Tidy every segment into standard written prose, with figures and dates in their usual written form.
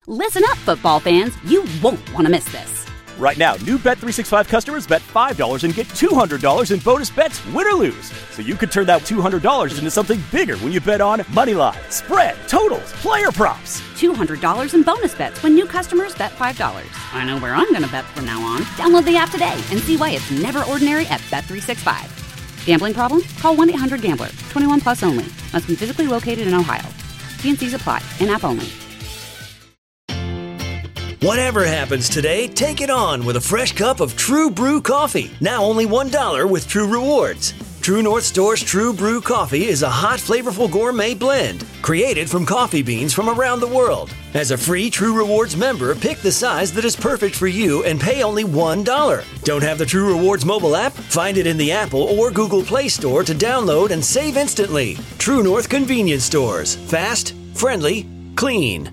Listen up, football fans. You won't want to miss this. Right now, new Bet365 customers bet $5 and get $200 in bonus bets, win or lose. So you could turn that $200 into something bigger when you bet on money line, spread, totals, player props. $200 in bonus bets when new customers bet $5. I know where I'm going to bet from now on. Download the app today and see why it's never ordinary at Bet365. Gambling problem? Call 1-800-GAMBLER. 21 plus only. Must be physically located in Ohio. T&Cs apply. In-app only. Whatever happens today, take it on with a fresh cup of True Brew coffee. Now only $1 with True Rewards. True North Store's True Brew coffee is a hot, flavorful gourmet blend created from coffee beans from around the world. As a free True Rewards member, pick the size that is perfect for you and pay only $1. Don't have the True Rewards mobile app? Find it in the Apple or Google Play Store to download and save instantly. True North Convenience Stores. Fast, friendly, clean.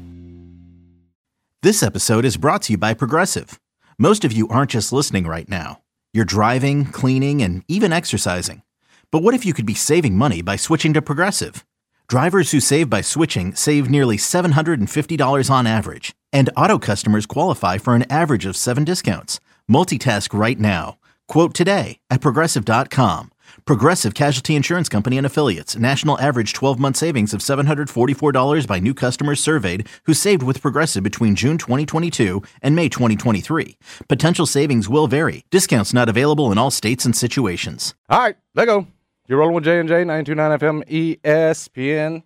This episode is brought to you by Progressive. Most of you aren't just listening right now. You're driving, cleaning, and even exercising. But what if you could be saving money by switching to Progressive? Drivers who save by switching save nearly $750 on average. And auto customers qualify for an average of 7 discounts. Multitask right now. Quote today at Progressive.com. Progressive Casualty Insurance Company and Affiliates. National average 12-month savings of $744 by new customers surveyed who saved with Progressive between June 2022 and May 2023. Potential savings will vary. Discounts not available in all states and situations. All right, let go. You're rolling with J&J, 92.9 FM, ESPN.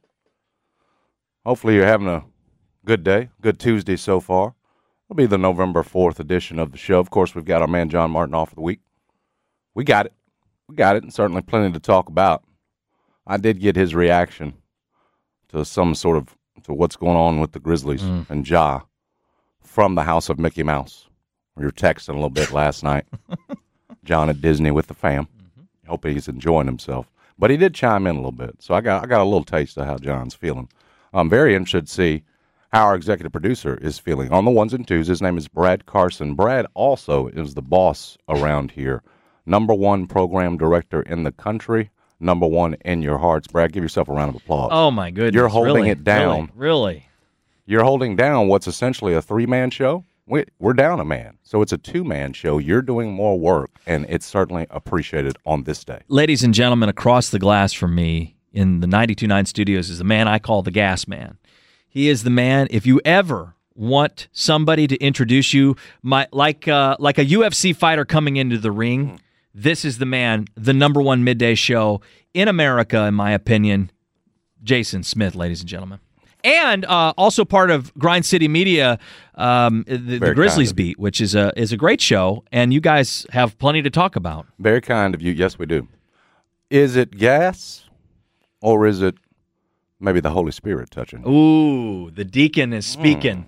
Hopefully you're having a good day, good Tuesday so far. It'll be the November 4th edition of the show. Of course, we've got our man John Martin off for the week. We got it. We got it, and certainly plenty to talk about. I did get his reaction to to what's going on with the Grizzlies and Ja from the house of Mickey Mouse. We were texting a little bit last night. John at Disney with the fam. Hope he's enjoying himself. But he did chime in a little bit, so I got a little taste of how John's feeling. I'm very interested to see how our executive producer is feeling. On the ones and twos, his name is Brad Carson. Brad also is the boss around here. #1 program director in the country, #1 in your hearts. Brad, give yourself a round of applause. Oh, my goodness. You're holding it down. Really? You're holding down what's essentially a 3-man show. We're down a man, so it's a 2-man show. You're doing more work, and it's certainly appreciated on this day. Ladies and gentlemen, across the glass from me in the 92.9 studios is the man I call the Gas Man. He is the man, if you ever want somebody to introduce you, like a UFC fighter coming into the ring, this is the man, the #1 midday show in America, in my opinion, Jason Smith, ladies and gentlemen. And also part of Grind City Media, the Grizzlies Beat, which is a great show, and you guys have plenty to talk about. Very kind of you. Yes, we do. Is it gas, or is it maybe the Holy Spirit touching? Ooh, the deacon is speaking.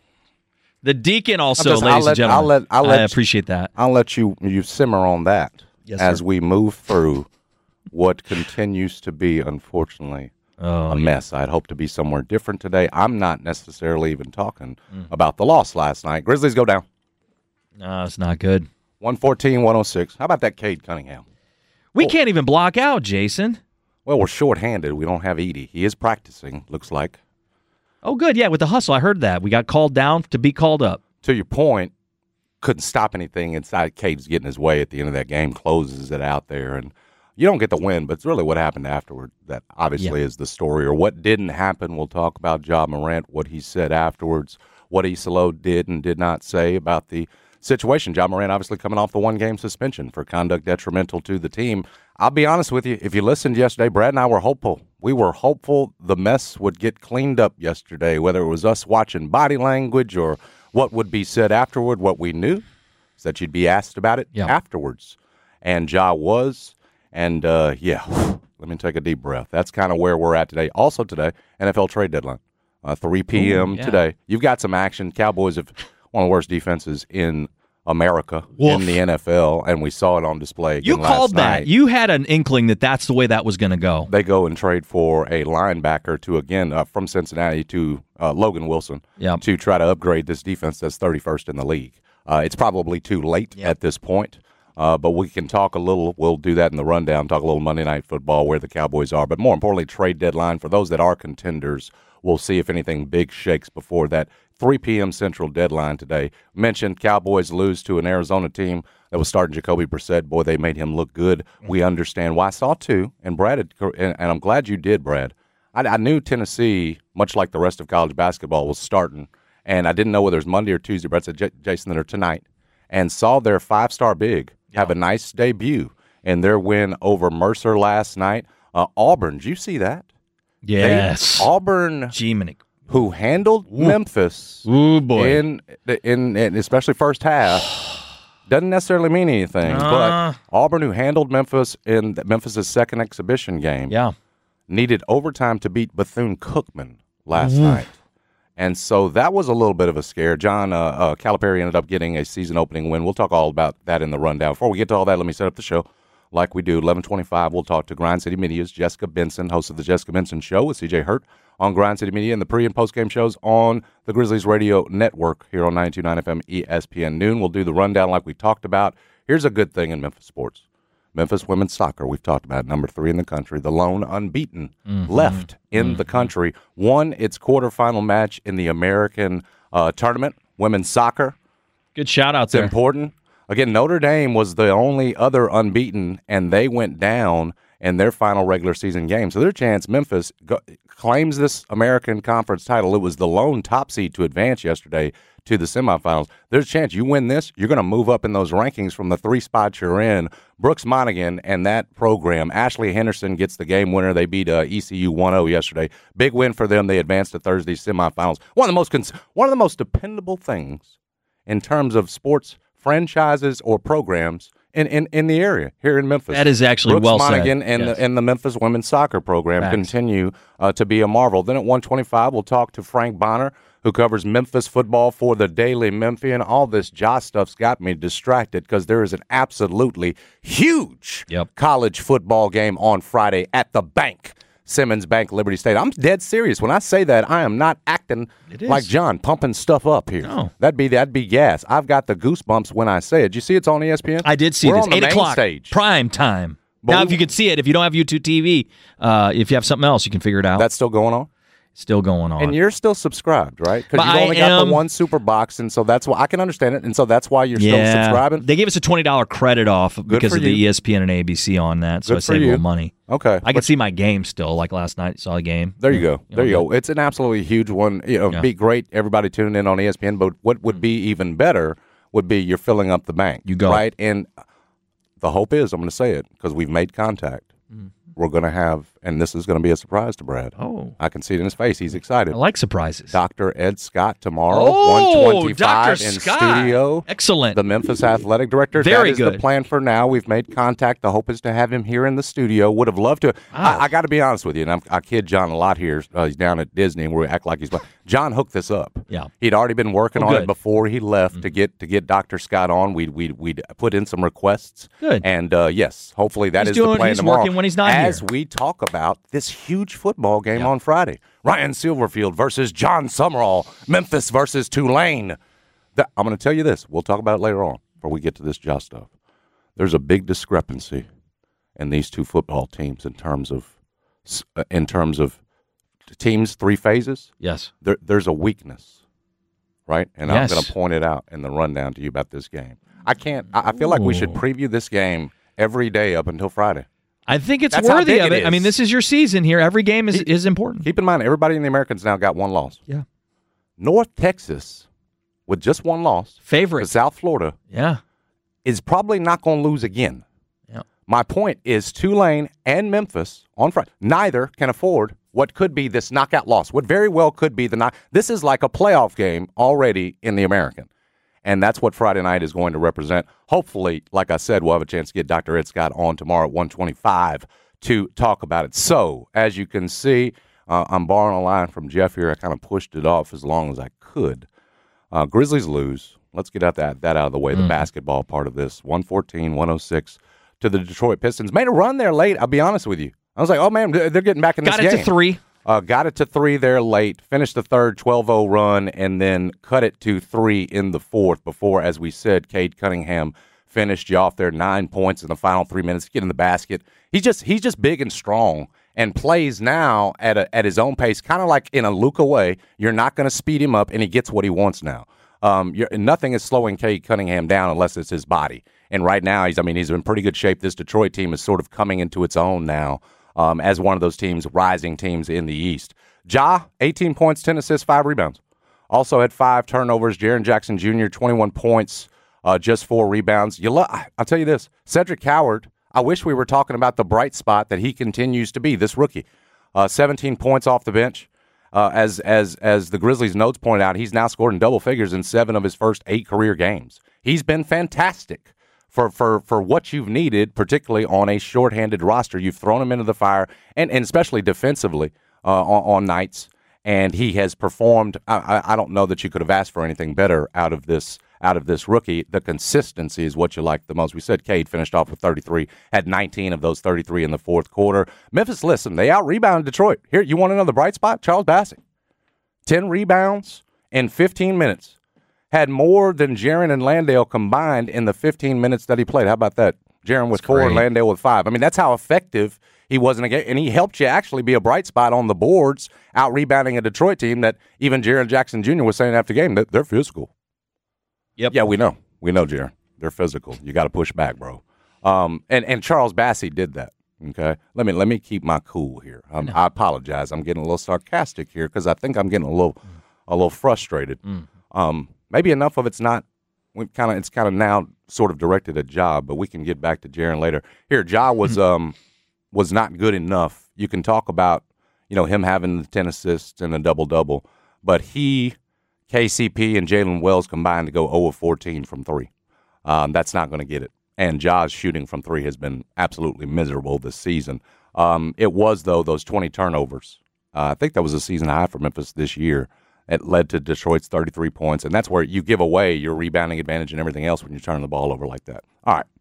The deacon also, ladies and gentlemen. I appreciate that. I'll let you simmer on that as sir. we move through what continues to be, unfortunately, a mess. I'd hope to be somewhere different today. I'm not necessarily even talking about the loss last night. Grizzlies go down. No, it's not good. 114-106. How about that Cade Cunningham? We can't even block out, Jason. Well, we're shorthanded. We don't have Edey. He is practicing, looks like. Oh, good. Yeah, with the hustle. I heard that. We got called down to be called up. To your point, couldn't stop anything inside. Cade's getting his way at the end of that game, closes it out there. And you don't get the win, but it's really what happened afterward that obviously is the story. Or what didn't happen. We'll talk about Ja Morant, what he said afterwards, what Isolo did and did not say about the situation. Ja Morant obviously coming off the 1-game suspension for conduct detrimental to the team. I'll be honest with you. If you listened yesterday, Brad and I were hopeful. We were hopeful the mess would get cleaned up yesterday, whether it was us watching body language or what would be said afterward. What we knew is that you'd be asked about it afterwards. And Ja was. And, let me take a deep breath. That's kind of where we're at today. Also today, NFL trade deadline, 3 p.m. today. You've got some action. Cowboys have one of the worst defenses in America in the NFL, and we saw it on display again last night. You called that. You had an inkling that that's the way that was going to go. They go and trade for a linebacker to, again, from Cincinnati to Logan Wilson to try to upgrade this defense that's 31st in the league. It's probably too late at this point, but we can talk a little. We'll do that in the rundown, talk a little Monday Night Football, where the Cowboys are, but more importantly, trade deadline for those that are contenders. we'll see if anything big shakes before that 3 p.m. Central deadline today. Mentioned Cowboys lose to an Arizona team that was starting Jacoby Brissett. Boy, they made him look good. We understand why. I saw two, and Brad, and I'm glad you did, Brad. I knew Tennessee, much like the rest of college basketball, was starting, and I didn't know whether it was Monday or Tuesday. Brad said, Jason, that are tonight, and saw their 5-star big have a nice debut in their win over Mercer last night. Auburn, did you see that? Yes. Auburn, who handled Memphis in especially first half, doesn't necessarily mean anything. But Auburn, who handled Memphis in Memphis' second exhibition game, needed overtime to beat Bethune-Cookman last night. And so that was a little bit of a scare. John Calipari ended up getting a season-opening win. We'll talk all about that in the rundown. Before we get to all that, let me set up the show. Like we do, 11:25, we'll talk to Grind City Media's Jessica Benson, host of the Jessica Benson Show with C.J. Hurt on Grind City Media and the pre- and post-game shows on the Grizzlies Radio Network here on 92.9 FM ESPN Noon. We'll do the rundown like we talked about. Here's a good thing in Memphis sports. Memphis women's soccer, we've talked about, number 3 in the country, the lone unbeaten left in the country, won its quarterfinal match in the American tournament, women's soccer. Good shout out It's there. important. Again, Notre Dame was the only other unbeaten, and they went down in their final regular season game. So their chance, Memphis claims this American Conference title. It was the lone top seed to advance yesterday to the semifinals. There's a chance you win this, you're going to move up in those rankings from the 3 spots you're in. Brooks Monaghan and that program. Ashley Henderson gets the game winner. They beat ECU 1-0 yesterday. Big win for them. They advanced to Thursday's semifinals. One of the most dependable things in terms of sports franchises or programs in the area here in Memphis. That is actually Brooks well Monaghan said. and the Memphis women's soccer program Facts. continue to be a marvel. Then at 1:25, we'll talk to Frank Bonner, who covers Memphis football for the Daily Memphian. All this Josh stuff's got me distracted because there is an absolutely huge college football game on Friday at the Bank. Simmons Bank, Liberty State. I'm dead serious. When I say that, I am not acting like John, pumping stuff up here. No. That'd be gas. I've got the goosebumps when I say it. Did you see it's on ESPN? I did see We're this. on the 8 main o'clock, stage. prime time. But Now, if you could see it, if you don't have YouTube TV, if you have something else, you can figure it out. That's still going on? Still going on. And you're still subscribed, right? Because But you've only I got am. the one super box, and so that's why I can understand it. And so that's why you're still subscribing. They gave us a $20 credit off because for of the you. ESPN and ABC on that, so Good I for saved a you. little money. Okay, I can see my game still. Like last night, saw a game. There you go. There you go. It's an absolutely huge one. It'd be great. Everybody tuning in on ESPN. But what would be even better would be you're filling up the bank. You go. Right, and the hope is I'm going to say it because we've made contact. We're going to have, and this is going to be a surprise to Brad. Oh. I can see it in his face. He's excited. I like surprises. Dr. Ed Scott tomorrow, Oh, 125 Dr. in Scott. studio. Excellent. The Memphis athletic director. Very That is good. the plan for now. We've made contact. The hope is to have him here in the studio. Would have loved to. I got to be honest with you, and I kid John a lot here. He's down at Disney, and we act like he's. John hooked this up. Yeah. He'd already been working on good. it before he left to get Dr. Scott on. We'd put in some requests. Good. And yes, hopefully that He's is the plan he's tomorrow. working when he's not As here. we talk about this huge football game on Friday. Ryan Silverfield versus John Summerall. Memphis versus Tulane. I'm going to tell you this. We'll talk about it later on before we get to this Josh stuff. There's a big discrepancy in these two football teams in terms of teams 3 phases. Yes. There's a weakness, right? And Yes. I'm going to point it out in the rundown to you about this game. I feel like we should preview this game every day up until Friday. I think it's That's how worthy big of it it. I mean, is. this is your season here. Every game is important. Keep in mind, everybody in the Americans now got one loss. Yeah. North Texas, with just one loss, Favorite. to South Florida, Yeah. is probably not going to lose again. Yeah. My point is Tulane and Memphis on Friday, neither can afford what could be this knockout loss, what very well could be this is like a playoff game already in the American. And that's what Friday night is going to represent. Hopefully, like I said, we'll have a chance to get Dr. Ed Scott on tomorrow at 125 to talk about it. So, as you can see, I'm borrowing a line from Jeff here. I kind of pushed it off as long as I could. Grizzlies lose. Let's get that out of the way, the basketball part of this. 114-106 to the Detroit Pistons. Made a run there late, I'll be honest with you. I was like, oh, man, they're getting back in this game. Got it to 3. Got it to 3 there late, finished the third 12-0 run, and then cut it to 3 in the fourth before, as we said, Cade Cunningham finished you off there, 9 points in the final 3 minutes, get in the basket. He's just big and strong, and plays now at his own pace, kind of like in a Luka way. You're not going to speed him up, and he gets what he wants now. Nothing is slowing Cade Cunningham down unless it's his body. And right now, he's in pretty good shape. This Detroit team is sort of coming into its own now as one of those teams, rising teams in the East. Ja, 18 points, 10 assists, 5 rebounds. Also had 5 turnovers. Jaren Jackson Jr., 21 points, just 4 rebounds. I'll tell you this, Cedric Howard, I wish we were talking about the bright spot that he continues to be, this rookie. 17 points off the bench. As the Grizzlies notes point out, he's now scored in double figures in 7 of his first 8 career games. He's been fantastic for what you've needed, particularly on a shorthanded roster. You've thrown him into the fire, and especially defensively on nights, and he has performed. I don't know that you could have asked for anything better out of this rookie. The consistency is what you like the most. We said Cade finished off with 33, had 19 of those 33 in the fourth quarter. Memphis, listen, they out-rebounded Detroit. Here, you want another bright spot? Charles Bassey. 10 rebounds in 15 minutes. Had more than Jaren and Landale combined in the 15 minutes that he played. How about that? Jaren with 4, Landale with 5. I mean, that's how effective he was in a game. And he helped you actually be a bright spot on the boards, out-rebounding a Detroit team that even Jaren Jackson Jr. was saying after the game that they're physical. Yep. Yeah, we know. We know, Jaren. They're physical. You got to push back, bro. And Charles Bassey did that. Okay, let me keep my cool here. I apologize. I'm getting a little sarcastic here because I think I'm getting a little frustrated. Maybe enough of it's not. It's kind of now sort of directed at Ja, but we can get back to Jaren later. Here, Ja was not good enough. You can talk about him having the 10 assists and a double-double, but he, KCP, and Jalen Wells combined to go 0 of 14 from 3. That's not going to get it. And Ja's shooting from 3 has been absolutely miserable this season. It was, though, those 20 turnovers. I think that was a season high for Memphis this year. It led to Detroit's 33 points, and that's where you give away your rebounding advantage and everything else when you turn the ball over like that. All right.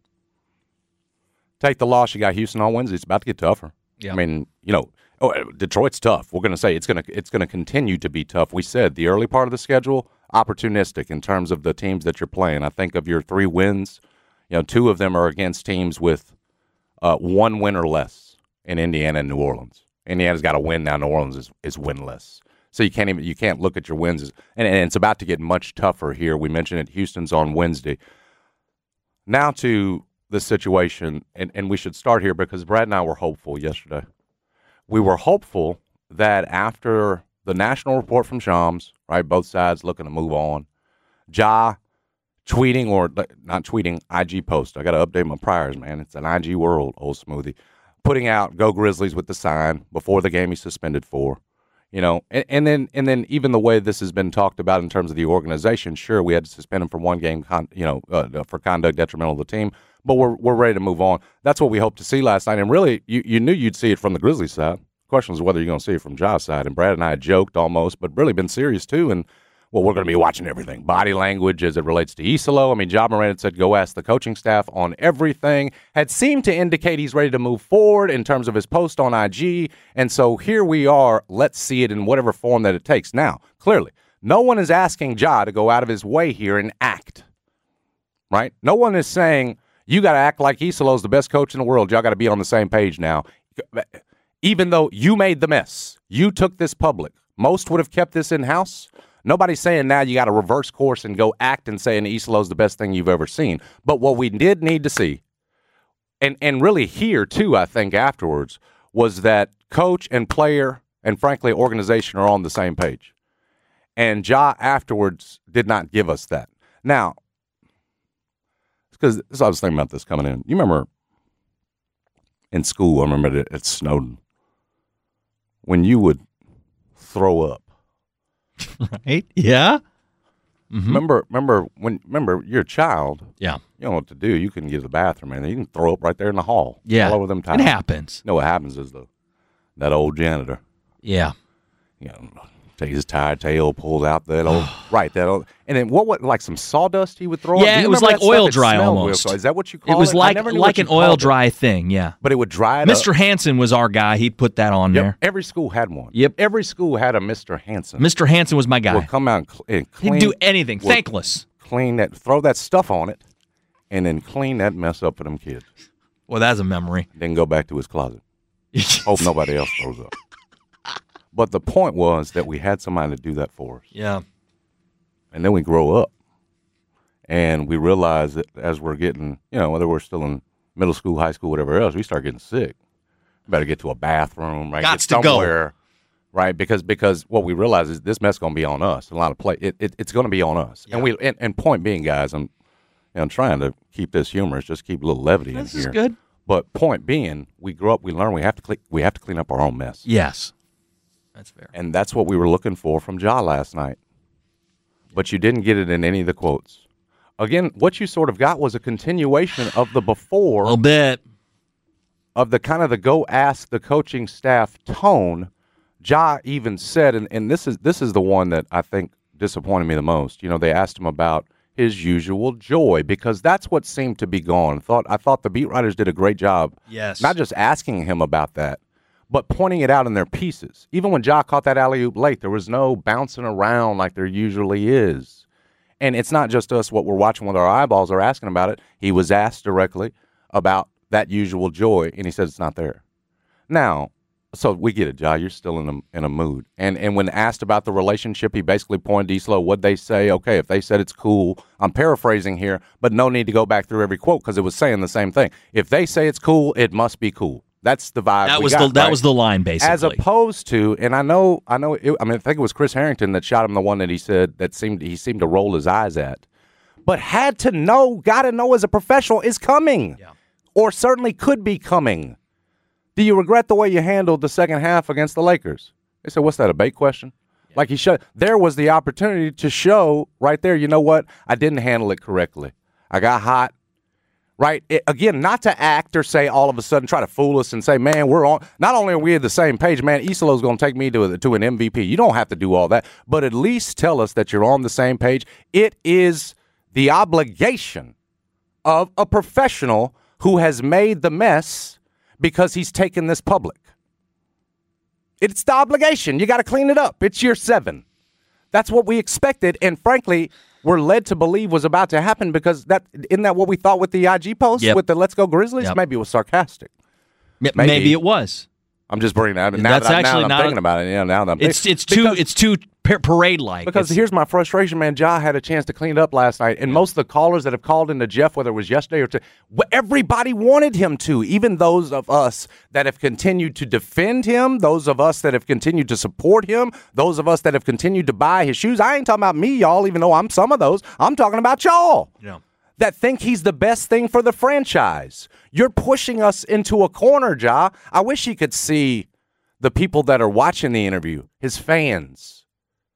Take the loss. You got Houston on Wednesday. It's about to get tougher. Yeah. I mean, Detroit's tough. We're going to say it's going to continue to be tough. We said the early part of the schedule, opportunistic in terms of the teams that you're playing. I think of your 3 wins, 2 of them are against teams with 1 win or less in Indiana and New Orleans. Indiana's got a win now. New Orleans is winless. So you can't look at your wins. And it's about to get much tougher here. We mentioned it. Houston's on Wednesday. Now to the situation, and we should start here because Brad and I were hopeful yesterday. We were hopeful that after the national report from Shams, right, both sides looking to move on, Ja tweeting or not tweeting, IG post. I got to update my priors, man. It's an IG world, old smoothie. Putting out "Go Grizzlies" with the sign before the game he's suspended for. And then even the way this has been talked about in terms of the organization, sure, we had to suspend him for 1 game, for conduct detrimental to the team, but we're ready to move on. That's what we hoped to see last night, and really, you knew you'd see it from the Grizzlies side. The question was whether you're going to see it from Ja's side, and Brad and I had joked almost, but really been serious too, and well, we're going to be watching everything. Body language as it relates to Isolo. I mean, Ja Morant said, go ask the coaching staff on everything. Had seemed to indicate he's ready to move forward in terms of his post on IG. And so here we are. Let's see it in whatever form that it takes. Now, clearly, no one is asking Ja to go out of his way here and act. Right? No one is saying, you got to act like Isolo's the best coach in the world. Y'all got to be on the same page now. Even though you made the mess. You took this public. Most would have kept this in-house. Nobody's saying now you got to reverse course and go act and saying Isolo's the best thing you've ever seen. But what we did need to see, and really hear too, I think afterwards, was that coach and player and frankly organization are on the same page. And Ja afterwards did not give us that. Now, because I was thinking about this coming in. You remember in school, I remember at Snowden, when you would throw up. Right? Yeah. Mm-hmm. Remember you're a child. Yeah. You don't know what to do. You can get to the bathroom and you can throw up right there in the hall. Yeah. All over them tiles. It happens. You know what happens is that old janitor. Yeah. Takes his tired tail, pulls out that old and then what like some sawdust he would throw? Yeah, it was like oil dry almost. Is that what you call it? It was like an oil dry thing, yeah. But it would dry it Mr. up. Hansen was our guy. He'd put that on there. Every school had one. Yep. Every school had a Mr. Hansen. Mr. Hansen was my guy. Would come out and clean. He'd do anything. Thankless. Clean that, throw that stuff on it, and then clean that mess up for them kids. Well, that's a memory. Then go back to his closet. Hope nobody else throws up. But the point was that we had somebody to do that for us. Yeah. And then we grow up. And we realize that as we're getting, whether we're still in middle school, high school, whatever else, we start getting sick. We better get to a bathroom, right? Gots get to go. Right? Because what we realize is this mess is going to be on us. A lot of play, it's going to be on us. Yeah. And point being, guys, I'm trying to keep this humorous, just keep a little levity in here. This is good. But point being, we grow up, we learn, we have to clean up our own mess. Yes. That's fair. And that's what we were looking for from Ja last night. But you didn't get it in any of the quotes. Again, what you sort of got was a continuation of the before. A little bit. Of the kind of the go ask the coaching staff tone. Ja even said, and this is the one that I think disappointed me the most. They asked him about his usual joy, because that's what seemed to be gone. I thought the beat writers did a great job. Yes. Not just asking him about that, but pointing it out in their pieces. Even when Ja caught that alley-oop late, there was no bouncing around like there usually is. And it's not just us, what we're watching with our eyeballs are asking about it. He was asked directly about that usual joy, and he said it's not there. Now, so we get it, Ja. You're still in a mood. And when asked about the relationship, he basically pointed to Islo. What'd they say? Okay, if they said it's cool, I'm paraphrasing here, but no need to go back through every quote because it was saying the same thing. If they say it's cool, it must be cool. That's the vibe. That was the line, basically. As opposed to, and I think it was Chris Harrington that shot him the one that he said that he seemed to roll his eyes at, but got to know as a professional is coming, or certainly could be coming. Do you regret the way you handled the second half against the Lakers? They said, what's that, a bait question? Yeah. Like there was the opportunity to show right there, you know what? I didn't handle it correctly. I got hot. Right? Again, not to act or say all of a sudden try to fool us and say, man, we're on. Not only are we at the same page, man, Islo's going to take me to an MVP. You don't have to do all that, but at least tell us that you're on the same page. It is the obligation of a professional who has made the mess because he's taken this public. It's the obligation. You got to clean it up. It's year 7. That's what we expected, and frankly, we're led to believe was about to happen because isn't that what we thought with the IG post with the Let's Go Grizzlies? Yep. Maybe it was sarcastic. Maybe it was. I'm just bringing that up. Now that I'm thinking about it. Now that I'm it's too parade-like. Because here's my frustration, man. Ja had a chance to clean it up last night, and most of the callers that have called into Jeff, whether it was yesterday or today, everybody wanted him to, even those of us that have continued to defend him, those of us that have continued to support him, those of us that have continued to buy his shoes. I ain't talking about me, y'all, even though I'm some of those. I'm talking about y'all. Yeah. That think he's the best thing for the franchise. You're pushing us into a corner, Ja. I wish you could see the people that are watching the interview, his fans,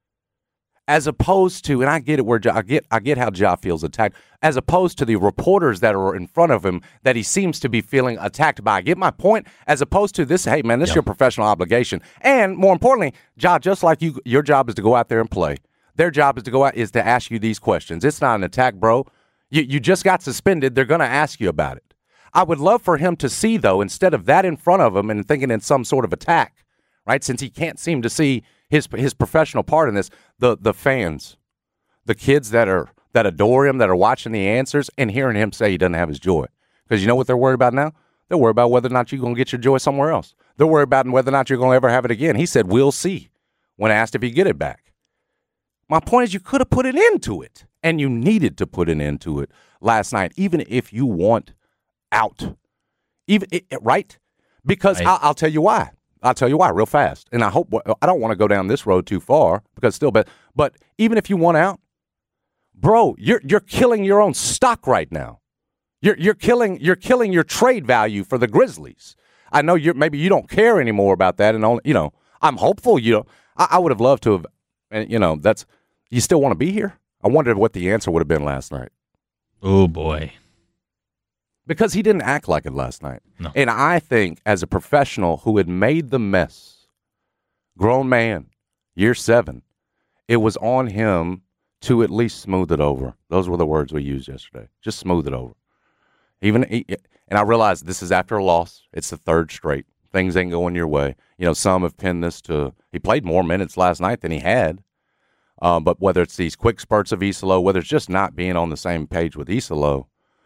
as opposed to, and I get it where I get how Ja feels attacked, as opposed to the reporters that are in front of him that he seems to be feeling attacked by. I get my point, as opposed to this, hey, man, this is your professional obligation. And more importantly, Ja, just like you, your job is to go out there and play. Their job is to ask you these questions. It's not an attack, bro. You just got suspended. They're going to ask you about it. I would love for him to see, though, instead of that in front of him and thinking it's some sort of attack, right, since he can't seem to see his professional part in this, the fans, the kids that adore him, that are watching the answers and hearing him say he doesn't have his joy. Because you know what they're worried about now? They're worried about whether or not you're going to get your joy somewhere else. They're worried about whether or not you're going to ever have it again. He said, we'll see, when asked if he'd get it back. My point is you could have put an end to it. And you needed to put an end to it last night, even if you want out. Right? Because right. I'll tell you why. I'll tell you why real fast. And I don't want to go down this road too far because still, but even if you want out, bro, you're killing your own stock right now. You're killing your trade value for the Grizzlies. I know maybe you don't care anymore about that, and I'm hopeful. I would have loved to have, and that's you still want to be here. I wondered what the answer would have been last night. Oh, boy. Because he didn't act like it last night. No. And I think as a professional who had made the mess, grown man, year 7, it was on him to at least smooth it over. Those were the words we used yesterday. Just smooth it over. And I realize this is after a loss. It's the 3rd straight. Things ain't going your way. Some have pinned this to he played more minutes last night than he had. But whether it's these quick spurts of Islo, whether it's just not being on the same page with Islo,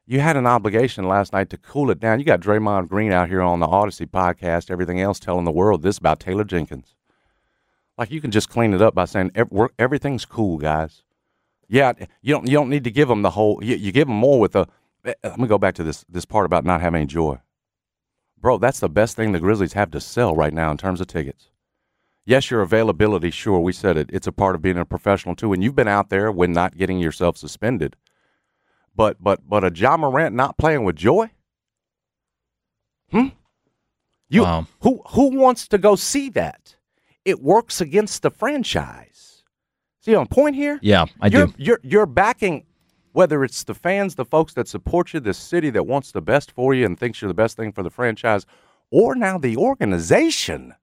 you had an obligation last night to cool it down. You got Draymond Green out here on the Odyssey podcast, everything else, telling the world this about Taylor Jenkins. Like, you can just clean it up by saying everything's cool, guys. Yeah, you don't need to give them the whole. You give them more with the. Let me go back to this part about not having any joy, bro. That's the best thing the Grizzlies have to sell right now in terms of tickets. Yes, your availability, sure, we said it. It's a part of being a professional too, and you've been out there when not getting yourself suspended. But a Ja Morant not playing with joy? Wow. Who wants to go see that? It works against the franchise. See on point here? Yeah, I do. You're backing, whether it's the fans, the folks that support you, the city that wants the best for you and thinks you're the best thing for the franchise, or now the organization.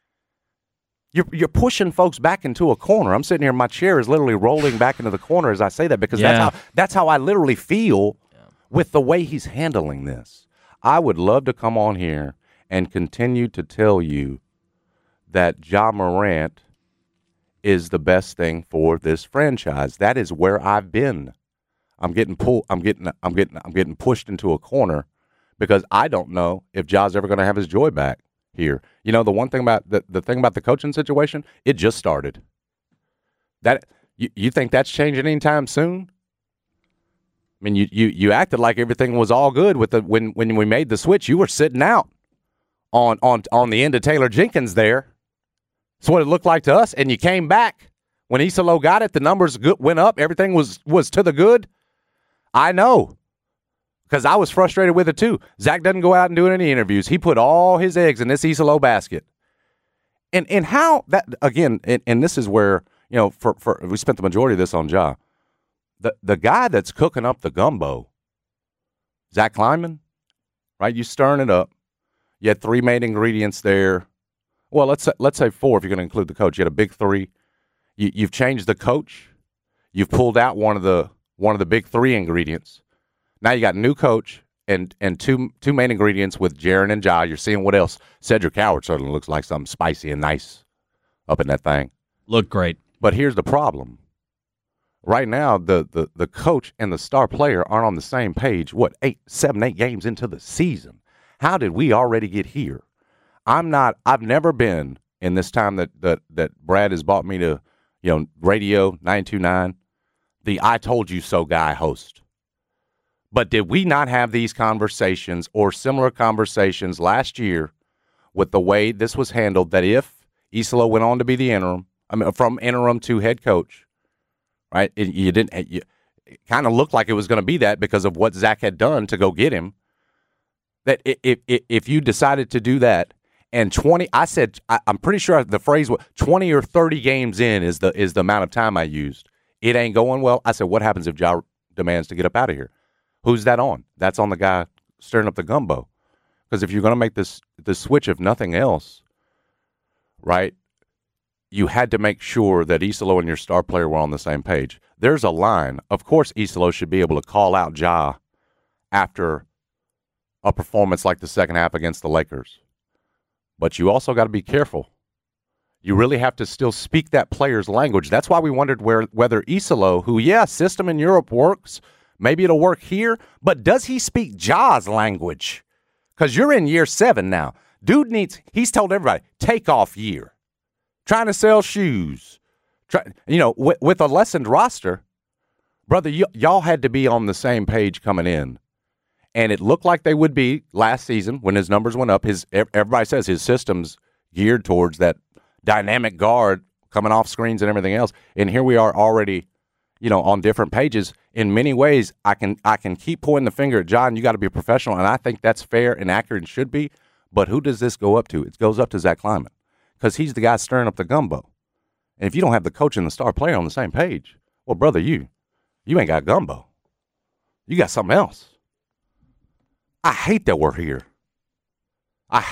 You're pushing folks back into a corner. I'm sitting here, my chair is literally rolling back into the corner as I say that, because that's how I literally feel with the way he's handling this. I would love to come on here and continue to tell you that Ja Morant is the best thing for this franchise. That is where I've been. I'm getting pushed into a corner because I don't know if Ja's ever going to have his joy back here. You know, the one thing about the thing about the coaching situation, it just started. That you think that's changing anytime soon? I mean, you acted like everything was all good with the when we made the switch. You were sitting out on the end of Taylor Jenkins there. That's what it looked like to us. And you came back when Isolo got it. The numbers went up. Everything was to the good. I know, because I was frustrated with it too. Zach doesn't go out and do any interviews. He put all his eggs in this Isolo basket. And how that again? And this is where, you know, for we spent the majority of this on Ja. The guy that's cooking up the gumbo, Zach Kleiman, right? You stirring it up. You had 3 main ingredients there. Well, let's say 4 if you're going to include the coach. You had a big 3. You've changed the coach. You've pulled out one of the big 3 ingredients. Now you got a new coach and two main ingredients with Jaren and Ja. You're seeing what else. Cedric Howard certainly looks like something spicy and nice up in that thing. Look great. But here's the problem. Right now, the coach and the star player aren't on the same page. What, 7, 8 games into the season? How did we already get here? I've never been in this time that Brad has brought me to, you know, radio 929, the I told you so guy host. But did we not have these conversations or similar conversations last year with the way this was handled, that if Isolo went on to be the interim, from interim to head coach, right? It kind of looked like it was going to be that because of what Zach had done to go get him. That if you decided to do that, and 20, I'm pretty sure the phrase was 20 or 30 games in is the amount of time I used. It ain't going well. I said, what happens if Ja demands to get up out of here? Who's that on? That's on the guy stirring up the gumbo. Because if you're going to make this switch, if nothing else, right, you had to make sure that Isolo and your star player were on the same page. There's a line. Of course, Isolo should be able to call out Ja after a performance like the second half against the Lakers. But you also got to be careful. You really have to still speak that player's language. That's why we wondered whether Isolo, who, system in Europe works, maybe it'll work here, but does he speak Ja's language? Because you're in year 7 now. Dude he's told everybody, take off year. Trying to sell shoes. With a lessened roster, brother, y'all had to be on the same page coming in. And it looked like they would be last season when his numbers went up. Everybody says his system's geared towards that dynamic guard coming off screens and everything else. And here we are already, on different pages. In many ways, I can keep pointing the finger at John. You got to be a professional, and I think that's fair and accurate and should be. But who does this go up to? It goes up to Zach Kleiman because he's the guy stirring up the gumbo. And if you don't have the coach and the star player on the same page, well, brother, you ain't got gumbo. You got something else. I hate that we're here. I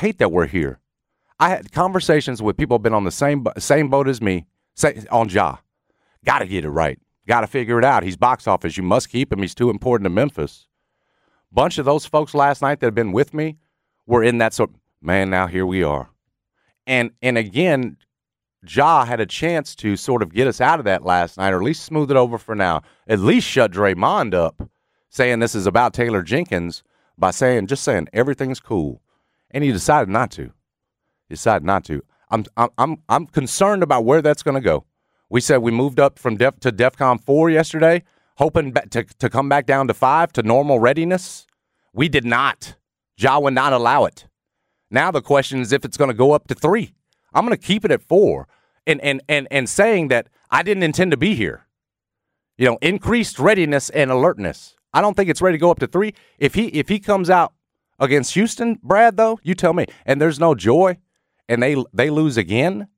had conversations with people who have been on the same boat as me, on Ja. Got to get it right. Got to figure it out. He's box office. You must keep him. He's too important to Memphis. Bunch of those folks last night that have been with me were in that sort. Man, now here we are. And again, Ja had a chance to sort of get us out of that last night, or at least smooth it over for now. At least shut Draymond up. saying this is about Taylor Jenkins by just saying everything's cool, and he decided not to. I'm concerned about where that's going to go. We said we moved up from to DEFCON 4 yesterday, hoping to come back down to 5 to normal readiness. We did not. Ja would not allow it. Now the question is if it's going to go up to 3. I'm going to keep it at 4, and saying that I didn't intend to be here. Increased readiness and alertness. I don't think it's ready to go up to 3. If he comes out against Houston, Brad, though, you tell me, and there's no joy, and they lose again,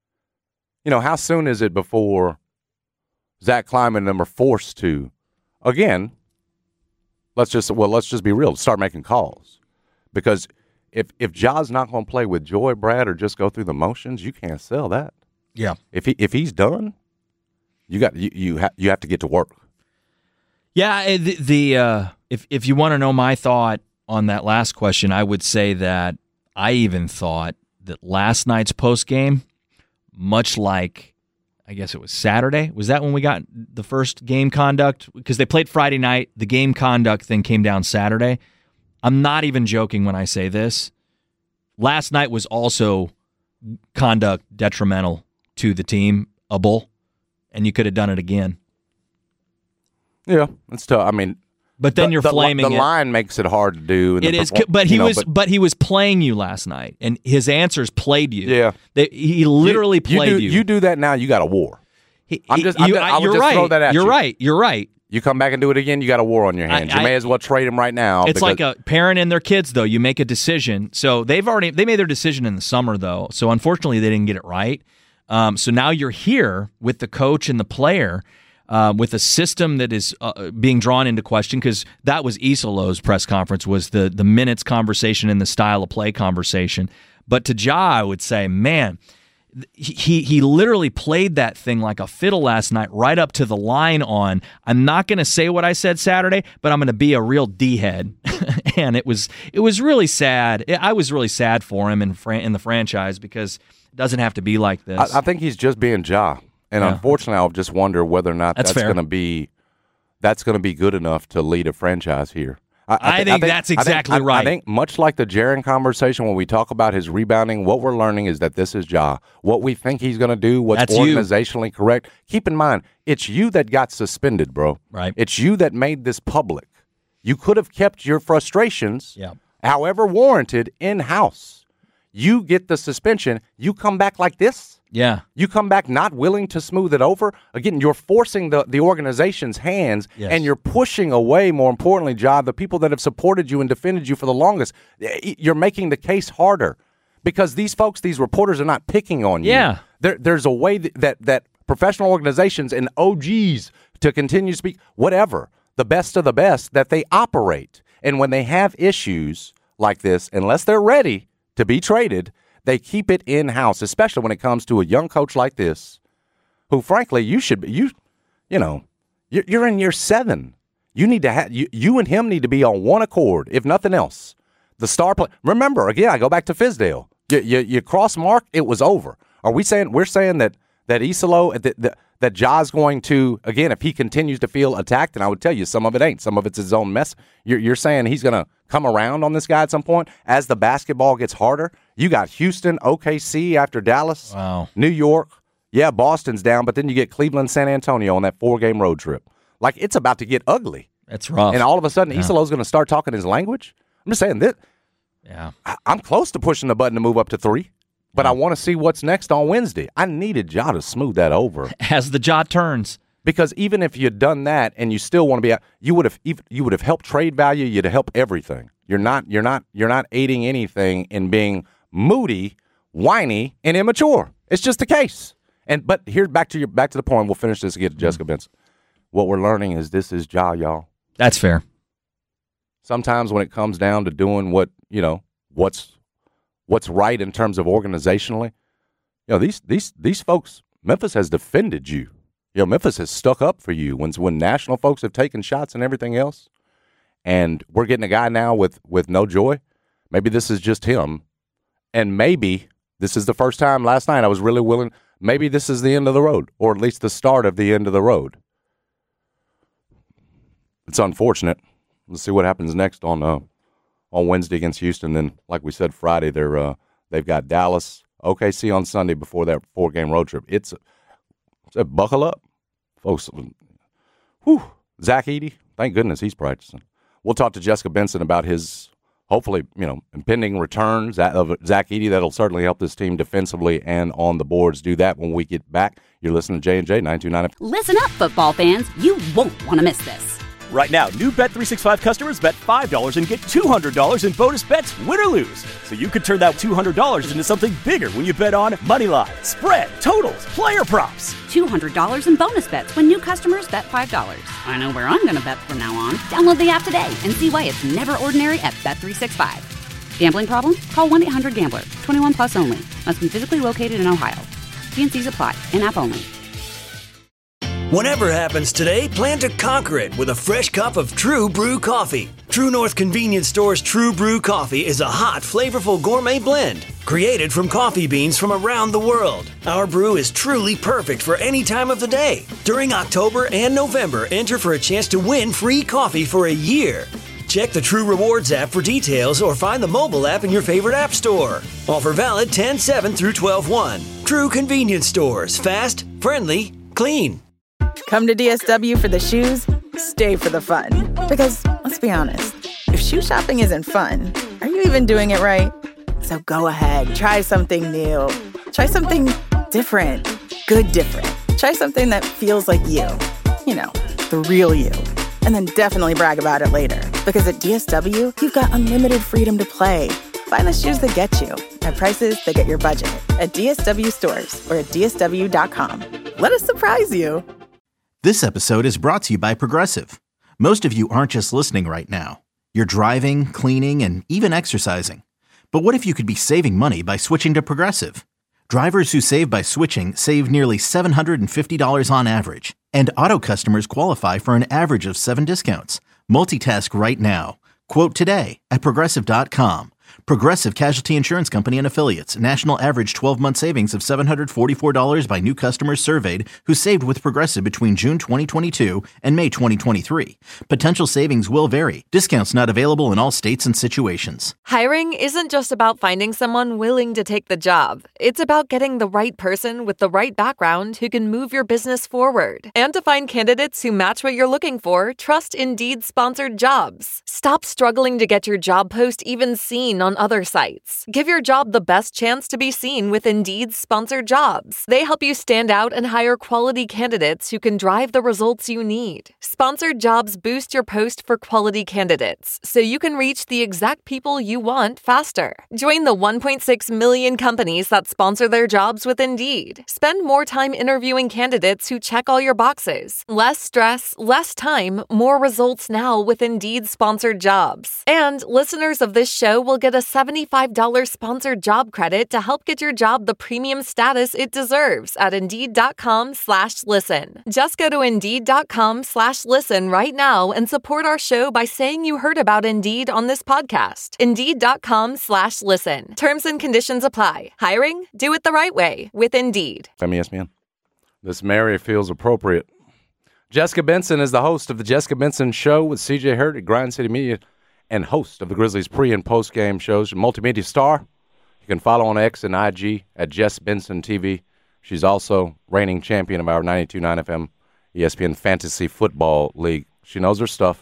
how soon is it before Zach Kleiman and them are forced to, again, let's just be real, start making calls. Because if Ja's not going to play with joy, Brad, or just go through the motions, you can't sell that. Yeah. If he's done, you have to get to work. Yeah, if you want to know my thought on that last question, I would say that I even thought that last night's post game, much like, I guess it was Saturday, was that when we got the first game conduct? Because they played Friday night, the game conduct thing came down Saturday. I'm not even joking when I say this. Last night was also conduct detrimental to the team, a bull, and you could have done it again. Yeah, it's tough. I mean, but then you're flaming it. The line makes it hard to do. It is, but he was playing you last night, and his answers played you. Yeah, he literally played you. You do that now, you got a war. I would just throw that at you. You're right. You come back and do it again, you got a war on your hands. You may as well trade him right now. It's like a parent and their kids, though. You make a decision. So they made their decision in the summer, though. So unfortunately, they didn't get it right. So now you're here with the coach and the player, with a system that is being drawn into question, because that was Isolo's press conference, was the minutes conversation and the style of play conversation. But to Ja, I would say, man, he literally played that thing like a fiddle last night, right up to the line on, I'm not going to say what I said Saturday, but I'm going to be a real D-head. And it was really sad. I was really sad for him in the franchise, because it doesn't have to be like this. I think he's just being Ja. And unfortunately, I'll just wonder whether or not that's going to be good enough to lead a franchise here. I think that's exactly right. I think much like the Jaren conversation, when we talk about his rebounding, what we're learning is that this is Ja. What we think he's going to do, what's organizationally correct. Keep in mind, it's you that got suspended, bro. Right. It's you that made this public. You could have kept your frustrations, however warranted, in-house. You get the suspension. You come back like this. Yeah. You come back not willing to smooth it over. Again, you're forcing the organization's hands, and you're pushing away, more importantly, Ja, the people that have supported you and defended you for the longest. You're making the case harder, because these folks, these reporters, are not picking on you. Yeah. There's a way that professional organizations and OGs, to continue to speak, whatever, the best of the best, that they operate. And when they have issues like this, unless they're ready to be traded, they keep it in-house, especially when it comes to a young coach like this, who, frankly, you're in year 7. You need to you and him need to be on one accord, if nothing else. The star play. Remember, again, I go back to Fizdale. You cross Mark, it was over. We're saying that Isolo, that Ja's going to, again, if he continues to feel attacked, and I would tell you some of it ain't, some of it's his own mess. You're saying he's going to come around on this guy at some point as the basketball gets harder. You got Houston, OKC after Dallas, New York. Yeah, Boston's down, but then you get Cleveland, San Antonio on that 4-game road trip. Like, it's about to get ugly. That's rough. And all of a sudden, Isolo's going to start talking his language. I'm just saying that. Yeah, I'm close to pushing the button to move up to 3. But I want to see what's next on Wednesday. I needed Ja to smooth that over as the Ja turns. Because even if you'd done that and you still want to be out, you would have helped trade value. You'd have helped everything. You're not aiding anything in being moody, whiny, and immature. It's just the case. But here's back to the point. We'll finish this and get to Jessica Benson. What we're learning is this is Ja, y'all. That's fair. Sometimes when it comes down to doing what's right in terms of organizationally, these folks, Memphis has defended you. Memphis has stuck up for you when national folks have taken shots and everything else. And we're getting a guy now with no joy. Maybe this is just him. And maybe this is the first time. Last night I was really willing. Maybe this is the end of the road, or at least the start of the end of the road. it's unfortunate. Let's see what happens next on Wednesday against Houston. Then, like we said, Friday they've got Dallas, OKC on Sunday before that 4-game road trip. It's buckle up, folks. Whew. Zach Edey, thank goodness he's practicing. We'll talk to Jessica Benson about his, hopefully, impending returns of Zach Edey. That'll certainly help this team defensively and on the boards. Do that when we get back. You're listening to J&J 92.9. Listen up, football fans. You won't want to miss this. Right now, new Bet365 customers bet $5 and get $200 in bonus bets, win or lose. So you could turn that $200 into something bigger when you bet on moneyline, spread, totals, player props. $200 in bonus bets when new customers bet $5. I know where I'm going to bet from now on. Download the app today and see why it's never ordinary at Bet365. Gambling problem? Call 1-800-GAMBLER. 21 plus only. Must be physically located in Ohio. T&Cs apply. In-app only. Whatever happens today, plan to conquer it with a fresh cup of True Brew coffee. True North Convenience Store's True Brew coffee is a hot, flavorful gourmet blend created from coffee beans from around the world. Our brew is truly perfect for any time of the day. During October and November, enter for a chance to win free coffee for a year. Check the True Rewards app for details or find the mobile app in your favorite app store. Offer valid 10/7 through 12/1. True Convenience Stores. Fast, friendly, clean. Come to DSW for the shoes, stay for the fun. Because, let's be honest, if shoe shopping isn't fun, are you even doing it right? So go ahead, try something new. Try something different. Good different. Try something that feels like you. You know, the real you. And then definitely brag about it later. Because at DSW, you've got unlimited freedom to play. Find the shoes that get you at prices that get your budget at DSW stores or at DSW.com. Let us surprise you. This episode is brought to you by Progressive. Most of you aren't just listening right now. You're driving, cleaning, and even exercising. But what if you could be saving money by switching to Progressive? Drivers who save by switching save nearly $750 on average. And auto customers qualify for an average of 7 discounts. Multitask right now. Quote today at Progressive.com. Progressive Casualty Insurance Company and Affiliates. National average 12-month savings of $744 by new customers surveyed who saved with Progressive between June 2022 and May 2023. Potential savings will vary. Discounts not available in all states and situations. Hiring isn't just about finding someone willing to take the job. It's about getting the right person with the right background who can move your business forward. And to find candidates who match what you're looking for, trust Indeed-sponsored jobs. Stop struggling to get your job post even seen on other sites. Give your job the best chance to be seen with Indeed's sponsored jobs. They help you stand out and hire quality candidates who can drive the results you need. Sponsored jobs boost your post for quality candidates, so you can reach the exact people you want faster. Join the 1.6 million companies that sponsor their jobs with Indeed. Spend more time interviewing candidates who check all your boxes. Less stress, less time, more results now with Indeed sponsored jobs. And listeners of this show will get a $75 sponsored job credit to help get your job the premium status it deserves at Indeed.com/listen. Just go to Indeed.com/listen right now and support our show by saying you heard about Indeed on this podcast. Indeed.com/listen. Terms and conditions apply. Hiring? Do it the right way with Indeed. ESPN. This Mary feels appropriate. Jessica Benson is the host of the Jessica Benson Show with CJ Hurt at Grind City Media, and host of the Grizzlies pre- and post-game shows. Multimedia star. You can follow on X and IG at Jess Benson TV. She's also reigning champion of our 92.9 FM ESPN Fantasy Football League. She knows her stuff.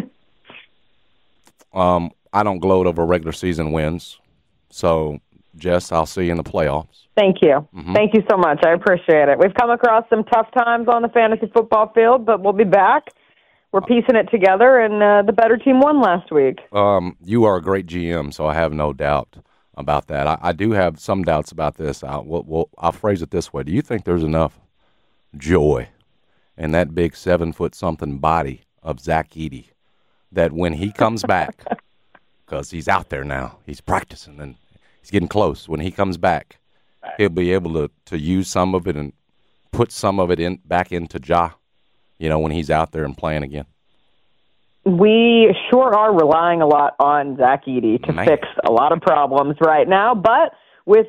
I don't gloat over regular season wins. So, Jess, I'll see you in the playoffs. Thank you. Mm-hmm. Thank you so much. I appreciate it. We've come across some tough times on the fantasy football field, but we'll be back. We're piecing it together, and the better team won last week. You are a great GM, so I have no doubt about that. I do have some doubts about this. I'll phrase it this way. Do you think there's enough joy in that big 7-foot-something body of Zach Edey that when he comes back, because he's out there now, he's practicing, and he's getting close. When he comes back, he'll be able to use some of it and put some of it back into Ja? When he's out there and playing again? We sure are relying a lot on Zach Edey to fix a lot of problems right now, but with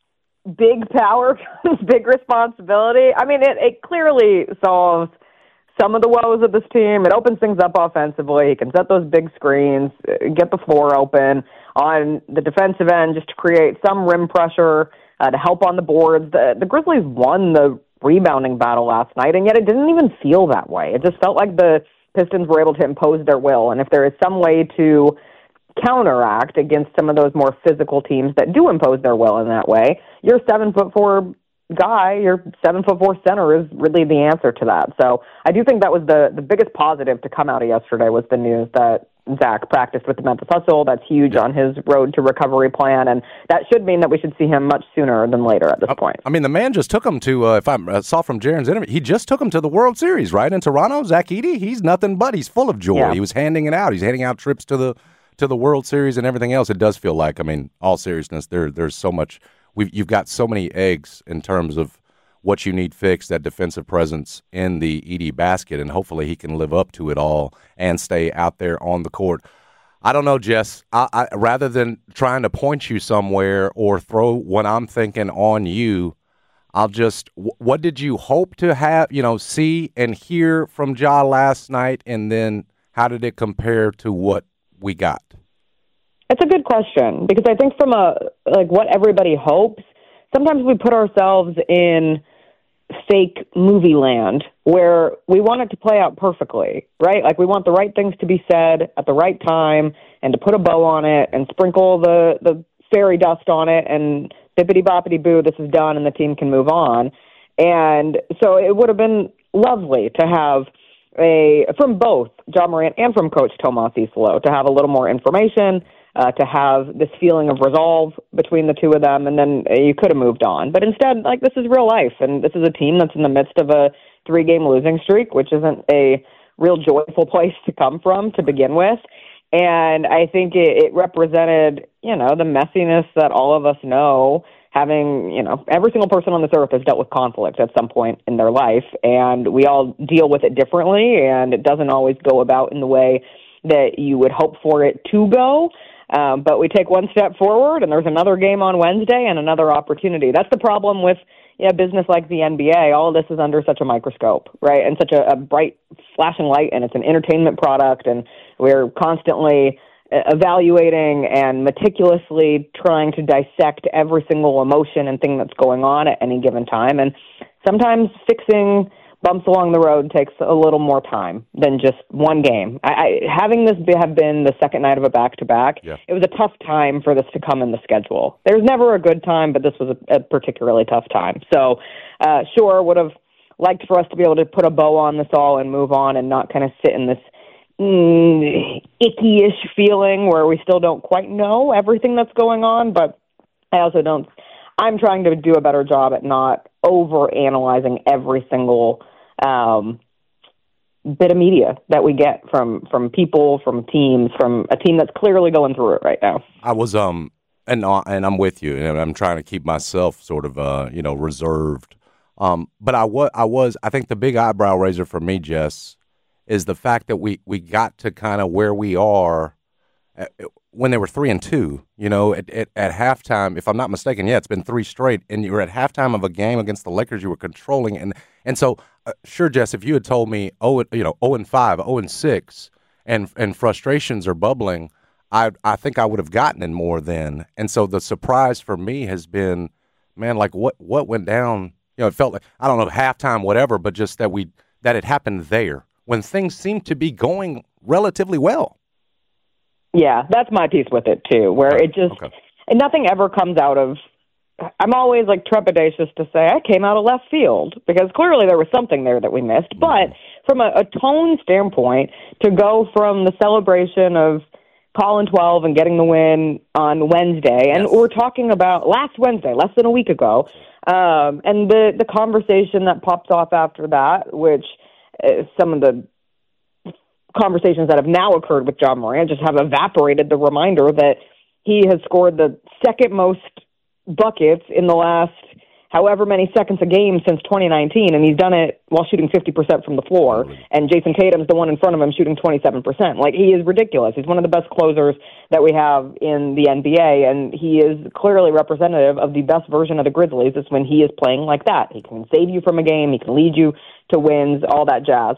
big power comes big responsibility. I mean, it clearly solves some of the woes of this team. It opens things up offensively. He can set those big screens, get the floor open on the defensive end just to create some rim pressure to help on the boards. The Grizzlies won the rebounding battle last night, and yet it didn't even feel that way. It just felt like the Pistons were able to impose their will, and if there is some way to counteract against some of those more physical teams that do impose their will in that way, your 7'4" guy, your 7'4" center is really the answer to that. So I do think that was the biggest positive to come out of yesterday was the news that Zach practiced with the Memphis Hustle. That's huge on his road to recovery plan, and that should mean that we should see him much sooner than later at this point. I mean, the man just took him to, if I saw from Jaron's interview, he just took him to the World Series, right, in Toronto. Zach Edey, he's nothing but. He's full of joy. Yeah. He was handing it out. He's handing out trips to the World Series and everything else. It does feel like, I mean, all seriousness, there's so much. You've got so many eggs in terms of what you need fixed, that defensive presence in the Edey basket, and hopefully he can live up to it all and stay out there on the court. I don't know, Jess. I rather than trying to point you somewhere or throw what I'm thinking on you, I'll just what did you hope to have, see and hear from Ja last night, and then how did it compare to what we got? It's a good question, because I think from what everybody hopes, sometimes we put ourselves in fake movie land where we want it to play out perfectly, right? Like we want the right things to be said at the right time and to put a bow on it and sprinkle the fairy dust on it and bippity-boppity-boo, this is done and the team can move on. And so it would have been lovely to have from both Ja Morant and from Coach Tomas Isolo to have a little more information, to have this feeling of resolve between the two of them, and then you could have moved on. But instead, this is real life, and this is a team that's in the midst of a 3-game losing streak, which isn't a real joyful place to come from to begin with. And I think it represented, the messiness that all of us know, having, every single person on this earth has dealt with conflict at some point in their life, and we all deal with it differently, and it doesn't always go about in the way that you would hope for it to go. But we take one step forward, and there's another game on Wednesday and another opportunity. That's the problem with business like the NBA. All of this is under such a microscope, right, and such a bright flashing light, and it's an entertainment product, and we're constantly evaluating and meticulously trying to dissect every single emotion and thing that's going on at any given time. And sometimes fixing bumps along the road takes a little more time than just one game. Having this have been the second night of a back-to-back, It was a tough time for this to come in the schedule. There's never a good time, but this was a particularly tough time. So, sure, would have liked for us to be able to put a bow on this all and move on and not kind of sit in this icky-ish feeling where we still don't quite know everything that's going on, but I also don't. I'm trying to do a better job at not over-analyzing every single bit of media that we get from people, from teams, from a team that's clearly going through it right now. I was and I'm with you, and I'm trying to keep myself sort of reserved. But I think the big eyebrow raiser for me, Jess, is the fact that we got to kind of where we are when they were 3-2, at halftime, if I'm not mistaken, it's been 3 straight, and you were at halftime of a game against the Lakers you were controlling, and so sure, Jess, if you had told me 0-5, 0-6, and frustrations are bubbling, I think I would have gotten it more then. And so the surprise for me has been, man, like what went down? It felt like, I don't know, halftime, whatever, but just that it happened there when things seemed to be going relatively well. Yeah, that's my piece with it, too, where it just and nothing ever comes out of – I'm always, trepidatious to say I came out of left field because clearly there was something there that we missed. But from a tone standpoint, to go from the celebration of calling 12 and getting the win on Wednesday, and we're talking about last Wednesday, less than a week ago, and the conversation that popped off after that, which some of the conversations that have now occurred with Ja Morant just have evaporated the reminder that he has scored the second most buckets in the last however many seconds a game since 2019, and he's done it while shooting 50% from the floor, and Jason Tatum's the one in front of him shooting 27%. He is ridiculous. He's one of the best closers that we have in the NBA, and he is clearly representative of the best version of the Grizzlies. It's when he is playing like that. He can save you from a game, he can lead you to wins, all that jazz.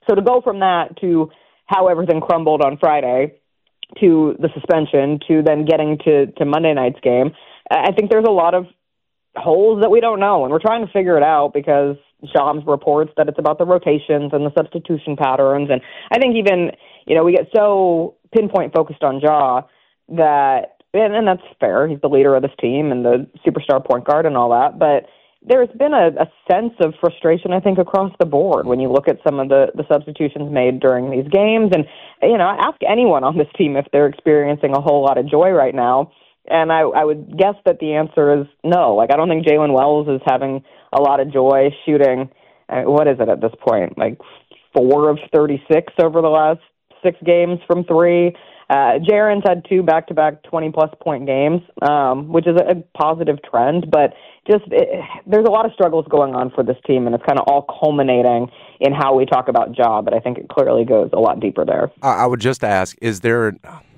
So to go from that to how everything crumbled on Friday to the suspension to then getting to Monday night's game, I think there's a lot of holes that we don't know, and we're trying to figure it out because Shams reports that it's about the rotations and the substitution patterns, and I think even, we get so pinpoint focused on Ja that, and that's fair, he's the leader of this team and the superstar point guard and all that, but there's been a sense of frustration, I think, across the board when you look at some of the substitutions made during these games, and, ask anyone on this team if they're experiencing a whole lot of joy right now. And I would guess that the answer is no. Like, I don't think Jalen Wells is having a lot of joy shooting, what is it at this point, like 4 of 36 over the last 6 games from 3. Jaren's had 2 back-to-back 20-plus point games, which is a positive trend, but there's a lot of struggles going on for this team, and it's kind of all culminating in how we talk about Ja, but I think it clearly goes a lot deeper there. I would just ask, is there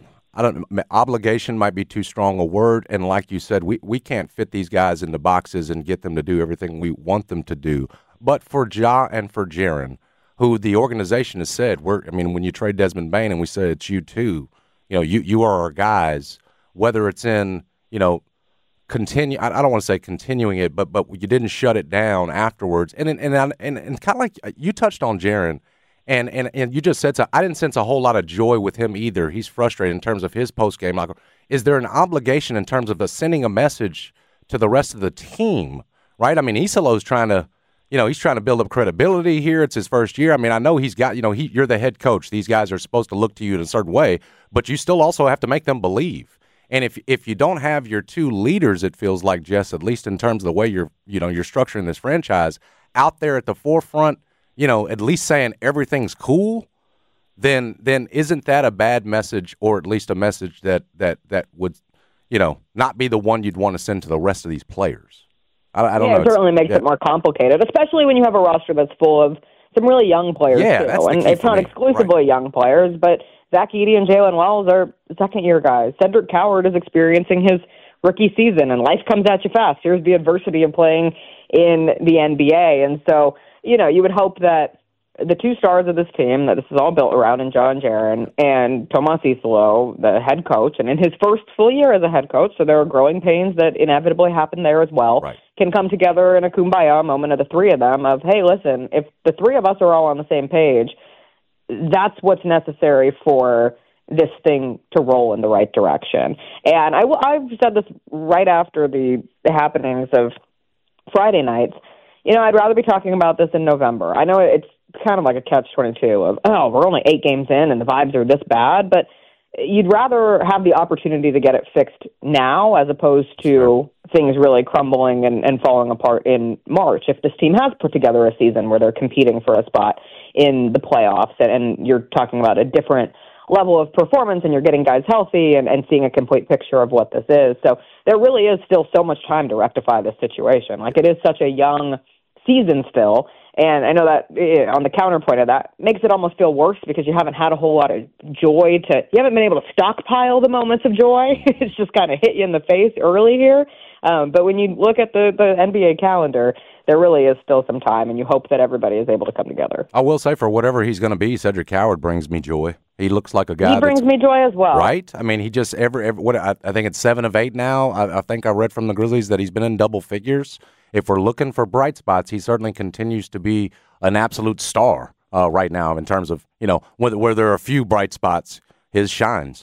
obligation might be too strong a word, and like you said, we can't fit these guys into boxes and get them to do everything we want them to do. But for Ja and for Jaren, who the organization has said, when you trade Desmond Bane and we said it's you too, you are our guys, whether it's in, continue. I don't want to say continuing it, but you didn't shut it down afterwards. And kind of like you touched on Jaren. And you just said so. I didn't sense a whole lot of joy with him either. He's frustrated in terms of his post-game. Like, is there an obligation in terms of sending a message to the rest of the team, right? I mean, Isolo's trying to, he's trying to build up credibility here. It's his first year. I mean, I know he's got, you're the head coach. These guys are supposed to look to you in a certain way, but you still also have to make them believe. And if you don't have your 2 leaders, it feels like, Jess, at least in terms of the way you're structuring this franchise, out there at the forefront, at least saying everything's cool, then isn't that a bad message, or at least a message that would, not be the one you'd want to send to the rest of these players? I don't know. It certainly makes it more complicated, especially when you have a roster that's full of some really young players, too. And it's not exclusively young players, but Zach Edey and Jalen Wells are second-year guys. Cedric Coward is experiencing his rookie season, and life comes at you fast. Here's the adversity of playing in the NBA, and so you would hope that the 2 stars of this team, that this is all built around, in Ja and Jaren, and Tomas Isolo, the head coach, and in his first full year as a head coach, so there are growing pains that inevitably happen there as well, can come together in a kumbaya moment of the 3 of them of, hey, listen, if the 3 of us are all on the same page, that's what's necessary for this thing to roll in the right direction. And I've said this right after the happenings of Friday nights. I'd rather be talking about this in November. I know it's kind of like a catch-22 of, we're only 8 games in and the vibes are this bad, but you'd rather have the opportunity to get it fixed now as opposed to things really crumbling and falling apart in March. If this team has put together a season where they're competing for a spot in the playoffs and you're talking about a different level of performance and you're getting guys healthy and seeing a complete picture of what this is. So there really is still so much time to rectify this situation. Like, it is such a young season still. And I know that on the counterpoint of that makes it almost feel worse because you haven't had a whole lot of joy you haven't been able to stockpile the moments of joy. It's just kind of hit you in the face early here. But when you look at the NBA calendar, there really is still some time, and you hope that everybody is able to come together. I will say, for whatever he's going to be, Cedric Coward brings me joy. He looks like a guy. He brings me joy as well. Right? I mean, he just I think it's 7 of 8 now. I think I read from the Grizzlies that he's been in double figures. If we're looking for bright spots, he certainly continues to be an absolute star right now in terms of, where there are a few bright spots, his shines.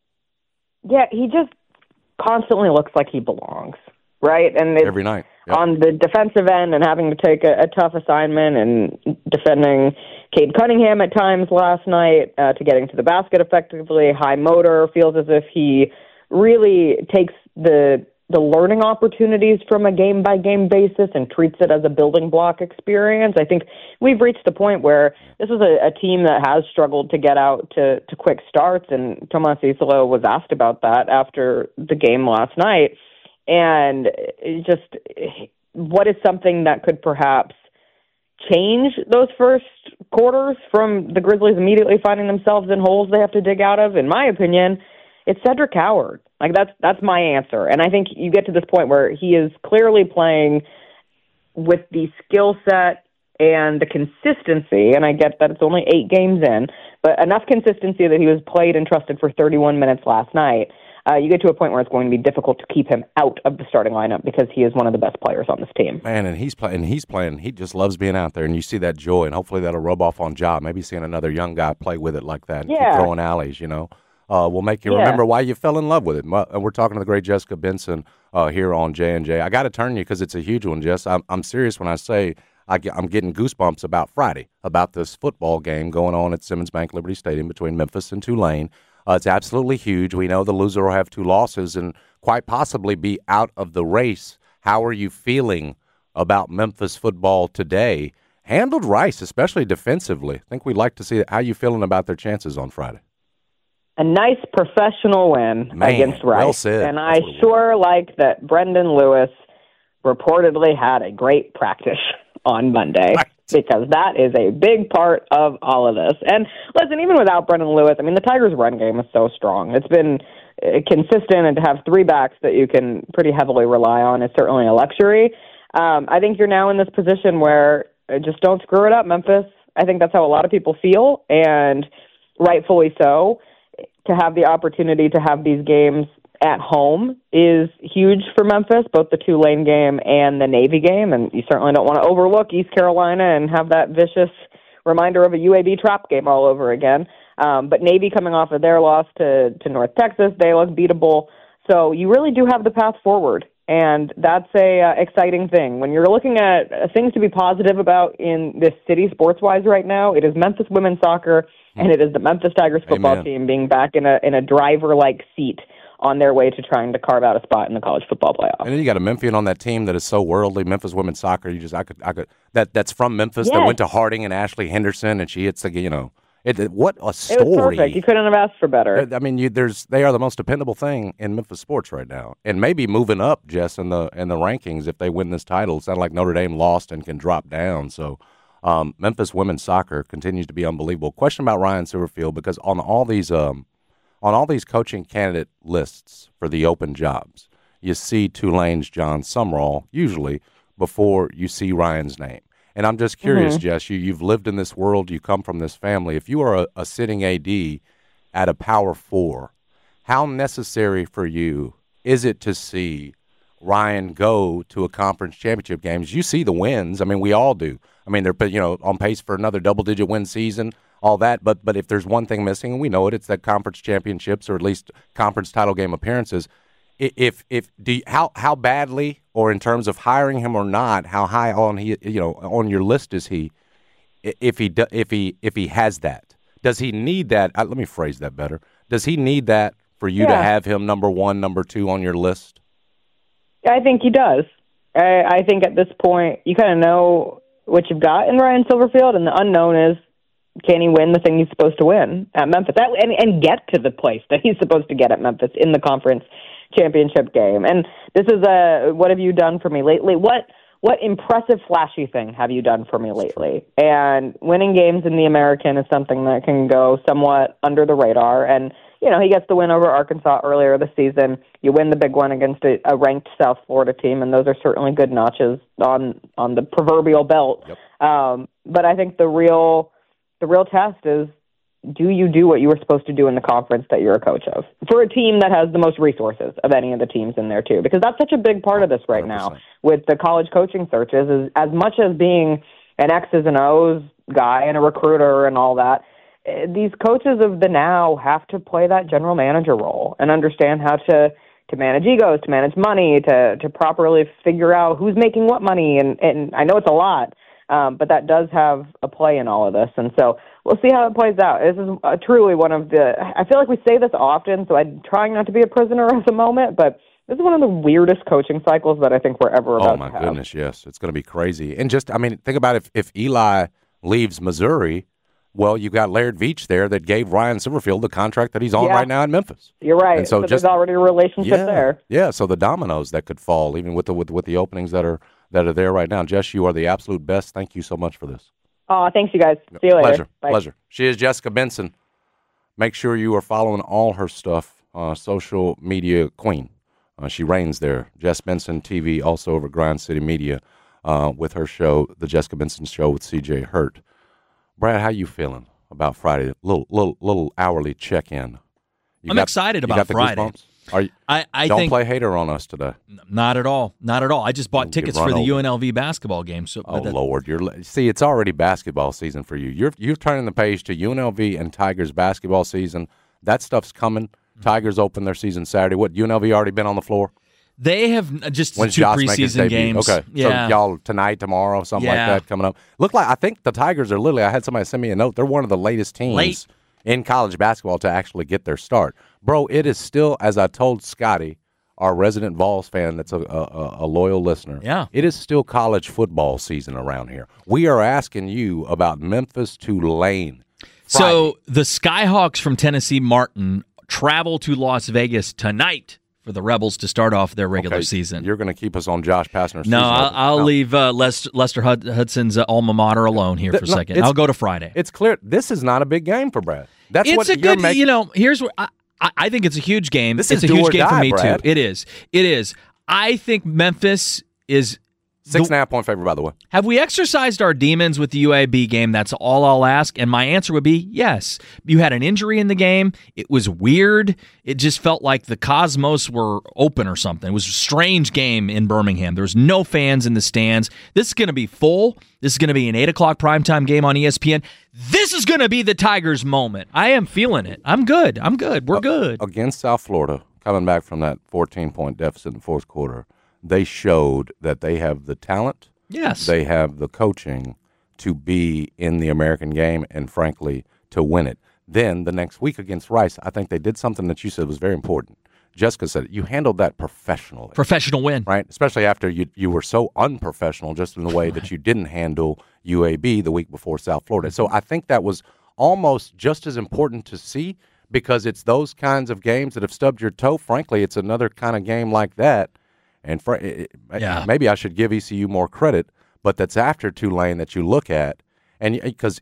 Yeah, he just constantly looks like he belongs, right? And every night. Yep. On the defensive end and having to take a tough assignment and defending Cade Cunningham at times last night to getting to the basket effectively, high motor, feels as if he really takes the learning opportunities from a game-by-game basis and treats it as a building block experience. I think we've reached the point where this is a team that has struggled to get out to quick starts, and Tomas Isolo was asked about that after the game last night. And just what is something that could perhaps change those first quarters from the Grizzlies immediately finding themselves in holes they have to dig out of? In my opinion, it's Cedric Coward. Like, that's my answer. And I think you get to this point where he is clearly playing with the skill set and the consistency, and I get that it's only 8 games in, but enough consistency that he was played and trusted for 31 minutes last night, you get to a point where it's going to be difficult to keep him out of the starting lineup because he is one of the best players on this team. Man, and he's playing. He just loves being out there, and you see that joy, and hopefully that'll rub off on Ja. Maybe seeing another young guy play with it like that, and keep throwing alleys, will make you remember why you fell in love with it. And we're talking to the great Jessica Benson here on J&J. I got to turn you because it's a huge one, Jess. I'm serious when I say I'm getting goosebumps about Friday, about this football game going on at Simmons Bank Liberty Stadium between Memphis and Tulane. It's absolutely huge. We know the loser will have 2 losses and quite possibly be out of the race. How are you feeling about Memphis football today? Handled Rice, especially defensively. I think we'd like to see how you feeling about their chances on Friday. A nice professional win against Rice. Well said. And I sure like that Brendan Lewis reportedly had a great practice on Monday. Right. Because that is a big part of all of this. And listen, even without Brendan Lewis, I mean, the Tigers' run game is so strong. It's been consistent, and to have 3 backs that you can pretty heavily rely on is certainly a luxury. I think you're now in this position where just don't screw it up, Memphis. I think that's how a lot of people feel, and rightfully so. To have the opportunity to have these games at home is huge for Memphis, both the Tulane game and the Navy game, and you certainly don't want to overlook East Carolina and have that vicious reminder of a UAB trap game all over again. But Navy coming off of their loss to North Texas, they look beatable. So you really do have the path forward, and that's a exciting thing. When you're looking at things to be positive about in this city sports-wise right now, it is Memphis women's soccer, and it is the Memphis Tigers football team being back in a driver-like seat on their way to trying to carve out a spot in the college football playoff. And then you got a Memphian on that team that is so worldly. Memphis women's soccer. That's from Memphis. Yes. That went to Harding and Ashley Henderson, and she hits what a story. It was perfect. You couldn't have asked for better. I mean, they are the most dependable thing in Memphis sports right now, and maybe moving up, Jess, in the rankings if they win this title. It's not like Notre Dame lost and can drop down. So Memphis women's soccer continues to be unbelievable. Question about Ryan Silverfield, because on all these coaching candidate lists for the open jobs, you see Tulane's John Sumrall usually before you see Ryan's name. And I'm just curious, Jess, you've lived in this world, you come from this family. If you are a sitting AD at a Power 4, how necessary for you is it to see Ryan go to a conference championship games? You see the wins. I mean, we all do. I mean, they're on pace for another double-digit win season, all that. But if there's one thing missing, and we know it's that conference championships or at least conference title game appearances. How badly, or in terms of hiring him or not, how high on on your list is he? If he has that, does he need that? Let me phrase that better. Does he need that for you to have him number 1, number 2 on your list? I think he does. I think at this point you kind of know what you've got in Ryan Silverfield, and the unknown is, can he win the thing he's supposed to win at Memphis and get to the place that he's supposed to get at Memphis in the conference championship game? And this is what have you done for me lately? What impressive, flashy thing have you done for me lately? And winning games in the American is something that can go somewhat under the radar. And, he gets the win over Arkansas earlier this season. You win the big one against a ranked South Florida team, and those are certainly good notches on the proverbial belt. Yep. But I think the real test is, do you do what you were supposed to do in the conference that you're a coach of for a team that has the most resources of any of the teams in there too? Because that's such a big part of this right 100%. Now with the college coaching searches, is as much as being an X's and O's guy and a recruiter and all that, these coaches of the now have to play that general manager role and understand how to manage egos, to manage money, to properly figure out who's making what money. And I know it's a lot, but that does have a play in all of this. And so we'll see how it plays out. This is truly one of I feel like we say this often, so I'm trying not to be a prisoner of the moment, but this is one of the weirdest coaching cycles that I think we're ever about to have. Oh, my goodness, yes. It's going to be crazy. And think about if Eli leaves Missouri, well, you got Laird Veach there that gave Ryan Silverfield the contract that he's on right now in Memphis. You're right. And so there's already a relationship there. Yeah, so the dominoes that could fall, even with the openings that are there right now. Jess, you are the absolute best. Thank you so much for this. Oh, thanks, you guys. See you later. Pleasure. She is Jessica Benson. Make sure you are following all her stuff. Social media queen. She reigns there. Jess Benson TV, also over Grind City Media. with her show, The Jessica Benson Show with C.J. Hurt. Brad, how you feeling about Friday? Little hourly check-in. I'm excited about Friday. Don't play hater on us today. Not at all. Not at all. I just bought tickets for the UNLV basketball game. So, Lord, see, it's already basketball season for you. You're turning the page to UNLV and Tigers basketball season. That stuff's coming. Tigers open their season Saturday. What, UNLV already been on the floor? They have just When's 2 Josh preseason games. Okay, yeah. So y'all tonight, tomorrow, something like that coming up. I think the Tigers are literally, I had somebody send me a note, they're one of the latest teams in college basketball to actually get their start. Bro, it is still, as I told Scotty, our resident Vols fan that's a loyal listener, it is still college football season around here. We are asking you about Memphis Tulane. So the Skyhawks from Tennessee Martin travel to Las Vegas tonight for the Rebels to start off their regular season. You're going to keep us on Josh Pastner's No, I'll leave Lester Hudson's alma mater alone here for a second. I'll go to Friday. It's clear this is not a big game for Brad. Here's what I think it's a huge game. It's a huge game for me, Brad. too. It is. I think Memphis is 6.5-point favorite, by the way. Have we exercised our demons with the UAB game? That's all I'll ask. And my answer would be yes. You had an injury in the game. It was weird. It just felt like the cosmos were open or something. It was a strange game in Birmingham. There was no fans in the stands. This is going to be full. This is going to be an 8 o'clock primetime game on ESPN. This is going to be the Tigers' moment. I am feeling it. I'm good. We're good. Against South Florida, coming back from that 14-point deficit in the fourth quarter, they showed that they have the talent. Yes. They have the coaching to be in the American game and, frankly, to win it. Then the next week against Rice, I think they did something that you said was very important. Jessica said, you handled that professionally. Professional win. Right? Especially after you were so unprofessional just in the way that you didn't handle UAB the week before South Florida. So I think that was almost just as important to see because it's those kinds of games that have stubbed your toe. Frankly, it's another kind of game like that. And maybe I should give ECU more credit, but that's after Tulane that you look at. And because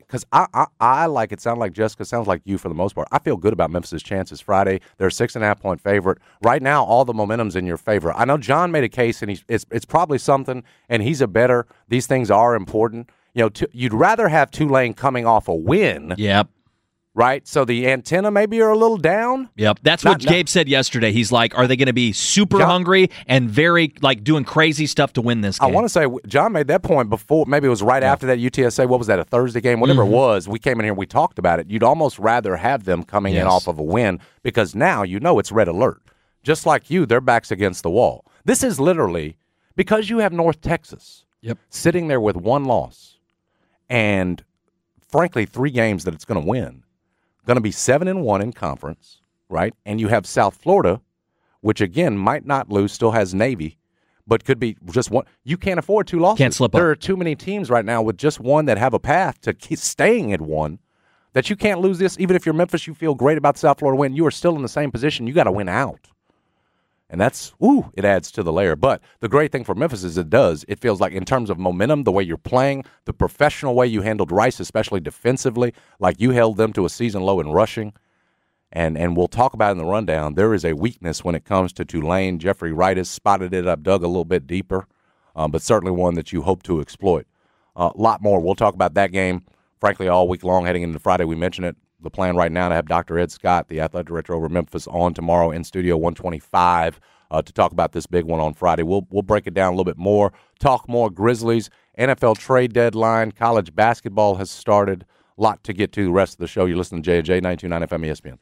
I like it, sound like Jessica, sounds like you for the most part. I feel good about Memphis' chances Friday. They're a 6.5-point favorite. Right now, all the momentum's in your favor. I know John made a case, and it's probably something, and he's a bettor. These things are important. You'd rather have Tulane coming off a win. Yep. Right? So the antenna maybe are a little down? Yep. That's what Gabe said yesterday. He's like, are they going to be super hungry and very, doing crazy stuff to win this game? I want to say, John made that point before, maybe it was right after that UTSA, what was that, a Thursday game? Whatever it was, we came in here and we talked about it. You'd almost rather have them coming in off of a win because now it's red alert. Just like you, their back's against the wall. This is literally, because you have North Texas sitting there with 1 loss and, frankly, 3 games that it's going to win. Going to be 7-1 in conference, right? And you have South Florida, which again might not lose, still has Navy, but could be just one. You can't afford 2 losses. Can't slip up. There are too many teams right now with just one that have a path to keep staying at 1 that you can't lose this. Even if you're Memphis, you feel great about the South Florida win. You are still in the same position. You got to win out. And that's, it adds to the layer. But the great thing for Memphis is it feels like in terms of momentum, the way you're playing, the professional way you handled Rice, especially defensively, like you held them to a season low in rushing. And we'll talk about it in the rundown. There is a weakness when it comes to Tulane. Jeffrey Wright has spotted it. I've dug a little bit deeper, but certainly one that you hope to exploit. A lot more. We'll talk about that game, frankly, all week long heading into Friday. We mentioned it. The plan right now to have Dr. Ed Scott, the athletic director over Memphis, on tomorrow in Studio 125 to talk about this big one on Friday. We'll break it down a little bit more, talk more Grizzlies, NFL trade deadline, college basketball has started. A lot to get to the rest of the show. You're listening to J&J 92.9 FM ESPN.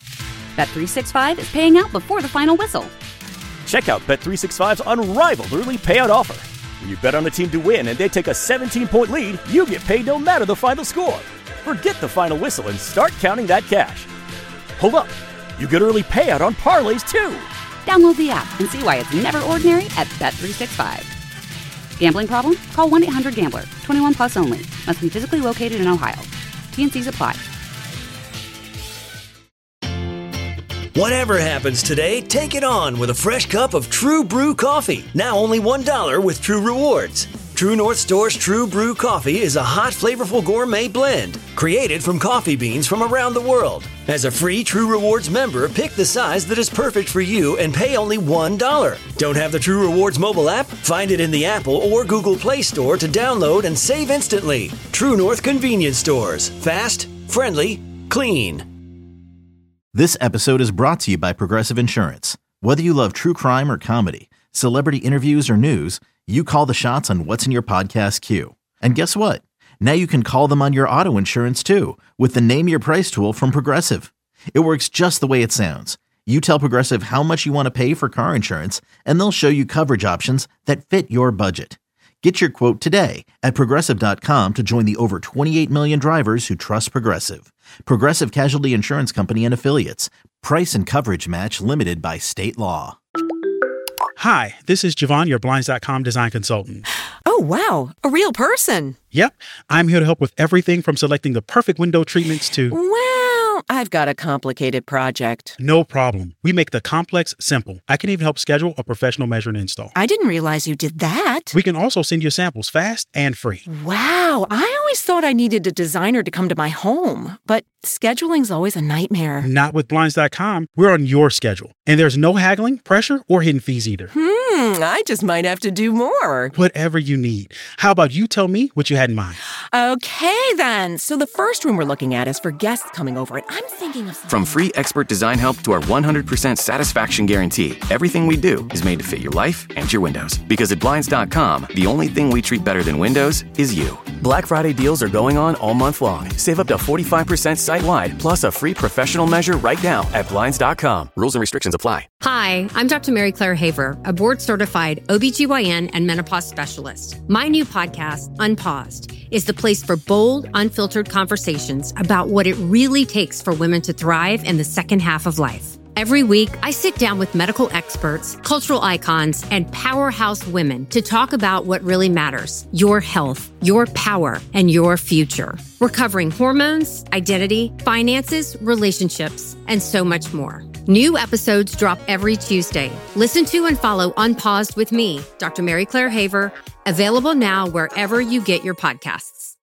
Bet365 is paying out before the final whistle. Check out Bet365's unrivaled early payout offer. When you bet on a team to win and they take a 17-point lead, you get paid no matter the final score. Forget the final whistle and start counting that cash. Hold up. You get early payout on parlays, too. Download the app and see why it's never ordinary at Bet365. Gambling problem? Call 1-800-GAMBLER. 21 plus only. Must be physically located in Ohio. T&Cs apply. Whatever happens today, take it on with a fresh cup of True Brew coffee. Now only $1 with True Rewards. True North Store's True Brew Coffee is a hot, flavorful gourmet blend created from coffee beans from around the world. As a free True Rewards member, pick the size that is perfect for you and pay only $1. Don't have the True Rewards mobile app? Find it in the Apple or Google Play Store to download and save instantly. True North Convenience Stores. Fast, friendly, clean. This episode is brought to you by Progressive Insurance. Whether you love true crime or comedy, celebrity interviews or news, you call the shots on what's in your podcast queue. And guess what? Now you can call them on your auto insurance too with the Name Your Price tool from Progressive. It works just the way it sounds. You tell Progressive how much you want to pay for car insurance, and they'll show you coverage options that fit your budget. Get your quote today at Progressive.com to join the over 28 million drivers who trust Progressive. Progressive Casualty Insurance Company and Affiliates. Price and coverage match limited by state law. Hi, this is Javon, your Blinds.com design consultant. Oh, wow. A real person. Yep. I'm here to help with everything from selecting the perfect window treatments to... Well, I've got a complicated project. No problem. We make the complex simple. I can even help schedule a professional measure and install. I didn't realize you did that. We can also send you samples fast and free. Wow. I always thought I needed a designer to come to my home, but scheduling's always a nightmare. Not with Blinds.com. We're on your schedule. And there's no haggling, pressure, or hidden fees either. I just might have to do more. Whatever you need. How about you tell me what you had in mind? Okay, then. So the first room we're looking at is for guests coming over, and I'm thinking of... From free expert design help to our 100% satisfaction guarantee, everything we do is made to fit your life and your windows. Because at Blinds.com, the only thing we treat better than windows is you. Black Friday deals are going on all month long. Save up to 45% site-wide, plus a free professional measure right now at Blinds.com. Rules and restrictions apply. Hi, I'm Dr. Mary Claire Haver, a board-certified OBGYN and menopause specialist. My new podcast, Unpaused, is the place for bold, unfiltered conversations about what it really takes for women to thrive in the second half of life. Every week, I sit down with medical experts, cultural icons, and powerhouse women to talk about what really matters: your health, your power, and your future. We're covering hormones, identity, finances, relationships, and so much more. New episodes drop every Tuesday. Listen to and follow Unpaused with me, Dr. Mary Claire Haver, available now wherever you get your podcasts.